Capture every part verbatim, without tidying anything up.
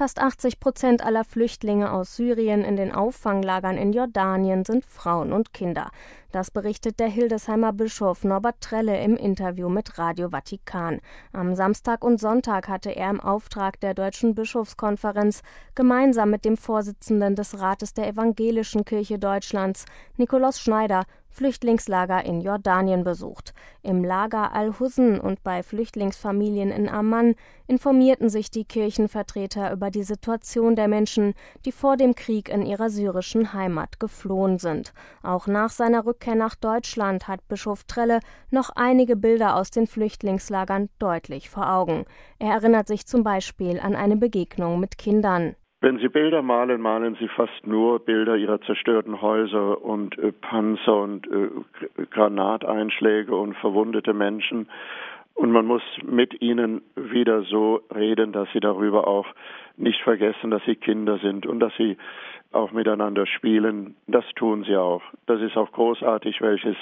Fast achtzig Prozent aller Flüchtlinge aus Syrien in den Auffanglagern in Jordanien sind Frauen und Kinder. Das berichtet der Hildesheimer Bischof Norbert Trelle im Interview mit Radio Vatikan. Am Samstag und Sonntag hatte er im Auftrag der Deutschen Bischofskonferenz gemeinsam mit dem Vorsitzenden des Rates der Evangelischen Kirche Deutschlands, Nikolaus Schneider, Flüchtlingslager in Jordanien besucht. Im Lager Al-Husn und bei Flüchtlingsfamilien in Amman informierten sich die Kirchenvertreter über die Situation der Menschen, die vor dem Krieg in ihrer syrischen Heimat geflohen sind. Auch nach seiner Rückkehr nach Deutschland hat Bischof Trelle noch einige Bilder aus den Flüchtlingslagern deutlich vor Augen. Er erinnert sich zum Beispiel an eine Begegnung mit Kindern. Wenn Sie Bilder malen, malen Sie fast nur Bilder Ihrer zerstörten Häuser und äh, Panzer und äh, Granateinschläge und verwundete Menschen. Und man muss mit ihnen wieder so reden, dass sie darüber auch nicht vergessen, dass sie Kinder sind und dass sie auch miteinander spielen. Das tun sie auch. Das ist auch großartig, welches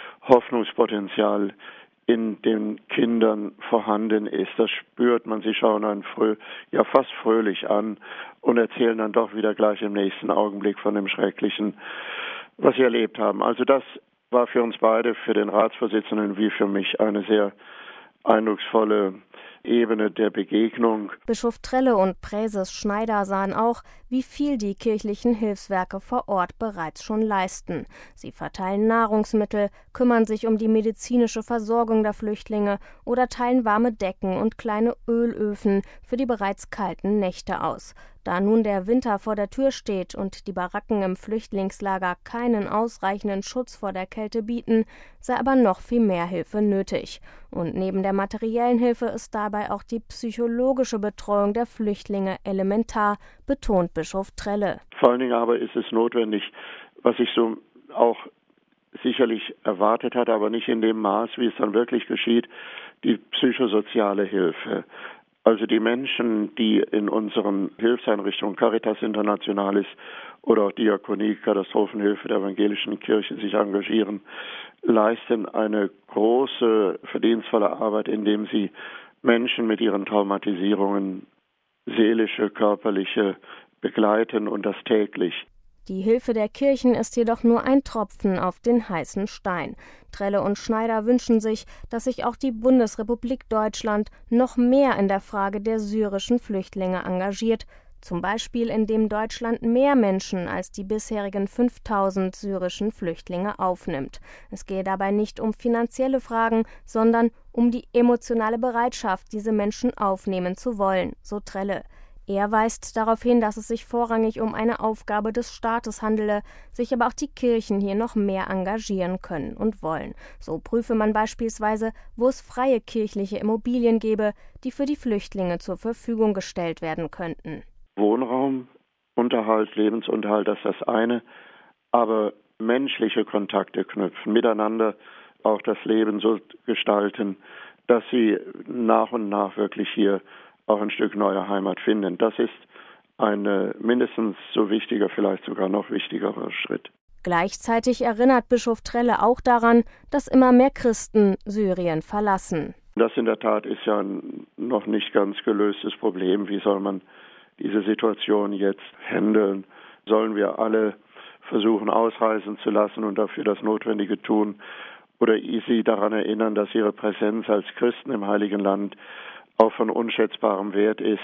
Hoffnungspotenzial in den Kindern vorhanden ist. Das spürt man. Sie schauen einen frö- ja fast fröhlich an und erzählen dann doch wieder gleich im nächsten Augenblick von dem Schrecklichen, was sie erlebt haben. Also das war für uns beide, für den Ratsvorsitzenden wie für mich, eine sehr eindrucksvolle Ebene der Begegnung. Bischof Trelle und Präses Schneider sahen auch, wie viel die kirchlichen Hilfswerke vor Ort bereits schon leisten. Sie verteilen Nahrungsmittel, kümmern sich um die medizinische Versorgung der Flüchtlinge oder teilen warme Decken und kleine Ölöfen für die bereits kalten Nächte aus. Da nun der Winter vor der Tür steht und die Baracken im Flüchtlingslager keinen ausreichenden Schutz vor der Kälte bieten, sei aber noch viel mehr Hilfe nötig. Und neben der materiellen Hilfe ist dabei auch die psychologische Betreuung der Flüchtlinge elementar, betont Bischof Trelle. Vor allen Dingen aber ist es notwendig, was ich so auch sicherlich erwartet hatte, aber nicht in dem Maß, wie es dann wirklich geschieht, die psychosoziale Hilfe. Also die Menschen, die in unseren Hilfseinrichtungen Caritas Internationalis oder auch Diakonie, Katastrophenhilfe der Evangelischen Kirche sich engagieren, leisten eine große, verdienstvolle Arbeit, indem sie Menschen mit ihren Traumatisierungen, seelische, körperliche, begleiten und das täglich. Die Hilfe der Kirchen ist jedoch nur ein Tropfen auf den heißen Stein. Trelle und Schneider wünschen sich, dass sich auch die Bundesrepublik Deutschland noch mehr in der Frage der syrischen Flüchtlinge engagiert, zum Beispiel indem Deutschland mehr Menschen als die bisherigen fünftausend syrischen Flüchtlinge aufnimmt. Es gehe dabei nicht um finanzielle Fragen, sondern um die emotionale Bereitschaft, diese Menschen aufnehmen zu wollen, so Trelle. Er weist darauf hin, dass es sich vorrangig um eine Aufgabe des Staates handele, sich aber auch die Kirchen hier noch mehr engagieren können und wollen. So prüfe man beispielsweise, wo es freie kirchliche Immobilien gebe, die für die Flüchtlinge zur Verfügung gestellt werden könnten. Wohnraum, Unterhalt, Lebensunterhalt, das ist das eine, aber menschliche Kontakte knüpfen, miteinander auch das Leben so gestalten, dass sie nach und nach wirklich hier auch ein Stück neue Heimat finden. Das ist ein mindestens so wichtiger, vielleicht sogar noch wichtigerer Schritt. Gleichzeitig erinnert Bischof Trelle auch daran, dass immer mehr Christen Syrien verlassen. Das in der Tat ist ja ein noch nicht ganz gelöstes Problem. Wie soll man diese Situation jetzt handeln? Sollen wir alle versuchen, ausreisen zu lassen und dafür das Notwendige tun? Oder sie daran erinnern, dass ihre Präsenz als Christen im Heiligen Land auch von unschätzbarem Wert ist.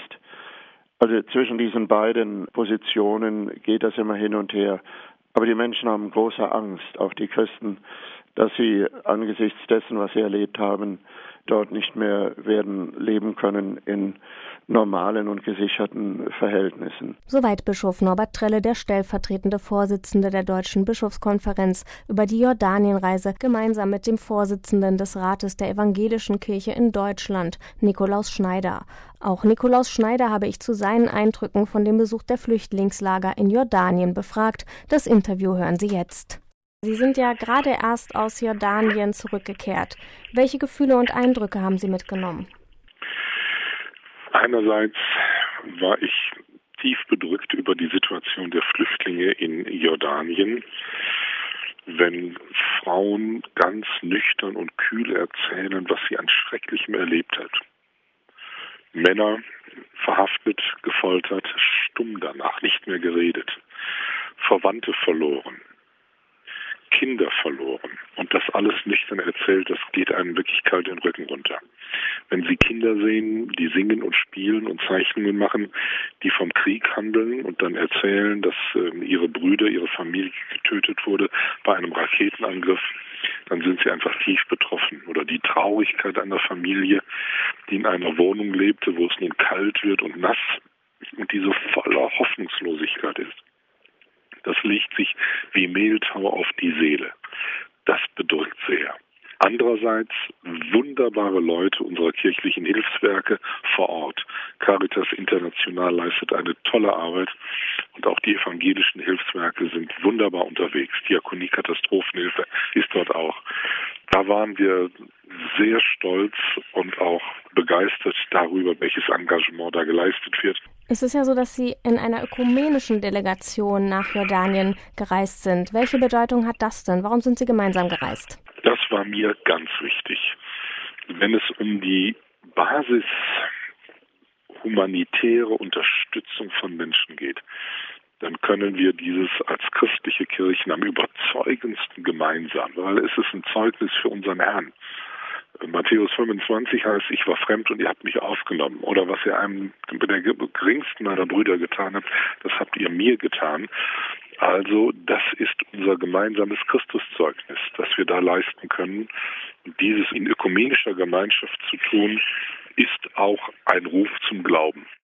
Also zwischen diesen beiden Positionen geht das immer hin und her. Aber die Menschen haben große Angst, auch die Christen, dass sie angesichts dessen, was sie erlebt haben, dort nicht mehr werden leben können in normalen und gesicherten Verhältnissen. Soweit Bischof Norbert Trelle, der stellvertretende Vorsitzende der Deutschen Bischofskonferenz, über die Jordanienreise gemeinsam mit dem Vorsitzenden des Rates der Evangelischen Kirche in Deutschland, Nikolaus Schneider. Auch Nikolaus Schneider habe ich zu seinen Eindrücken von dem Besuch der Flüchtlingslager in Jordanien befragt. Das Interview hören Sie jetzt. Sie sind ja gerade erst aus Jordanien zurückgekehrt. Welche Gefühle und Eindrücke haben Sie mitgenommen? Einerseits war ich tief bedrückt über die Situation der Flüchtlinge in Jordanien. Wenn Frauen ganz nüchtern und kühl erzählen, was sie an Schrecklichem erlebt hat. Männer verhaftet, gefoltert, stumm danach, nicht mehr geredet, Verwandte verloren, Kinder verloren und das alles nüchtern erzählt, das geht einem wirklich kalt den Rücken runter. Wenn Sie Kinder sehen, die singen und spielen und Zeichnungen machen, die vom Krieg handeln und dann erzählen, dass äh, ihre Brüder, ihre Familie getötet wurde bei einem Raketenangriff, dann sind sie einfach tief betroffen. Oder die Traurigkeit einer Familie, die in einer Wohnung lebte, wo es nun kalt wird und nass und die so voller Hoffnungslosigkeit ist. Das legt sich wie Mehltau auf die Seele. Das bedrückt sehr. Andererseits wunderbare Leute unserer kirchlichen Hilfswerke vor Ort. Caritas International leistet eine tolle Arbeit und auch die evangelischen Hilfswerke sind wunderbar unterwegs. Diakonie Katastrophenhilfe ist dort auch. Da waren wir sehr stolz und auch begeistert darüber, welches Engagement da geleistet wird. Es ist ja so, dass Sie in einer ökumenischen Delegation nach Jordanien gereist sind. Welche Bedeutung hat das denn? Warum sind Sie gemeinsam gereist? Das war mir ganz wichtig. Wenn es um die Basis humanitäre Unterstützung von Menschen geht, dann können wir dieses als christliche Kirchen am überzeugendsten gemeinsam, weil es ist ein Zeugnis für unseren Herrn. Matthäus fünfundzwanzig heißt, ich war fremd und ihr habt mich aufgenommen. Oder was ihr einem der geringsten meiner Brüder getan habt, das habt ihr mir getan. Also das ist unser gemeinsames Christuszeugnis, das wir da leisten können. Und dieses in ökumenischer Gemeinschaft zu tun, ist auch ein Ruf zum Glauben.